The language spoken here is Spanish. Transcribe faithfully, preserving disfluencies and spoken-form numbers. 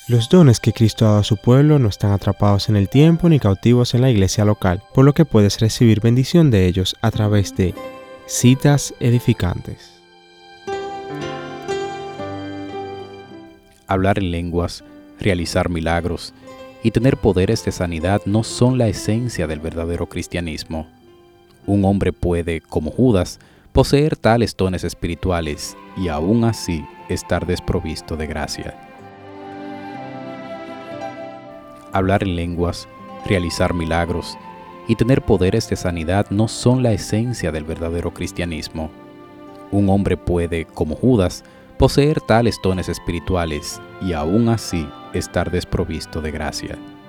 Los dones que Cristo ha dado a su pueblo no están atrapados en el tiempo ni cautivos en la iglesia local, por lo que puedes recibir bendición de ellos a través de citas edificantes. Hablar en lenguas, realizar milagros y tener poderes de sanidad no son la esencia del verdadero cristianismo. Un hombre puede, como Judas, poseer tales dones espirituales y aún así estar desprovisto de gracia. Hablar en lenguas, realizar milagros y tener poderes de sanidad no son la esencia del verdadero cristianismo. Un hombre puede, como Judas, poseer tales dones espirituales y aún así estar desprovisto de gracia.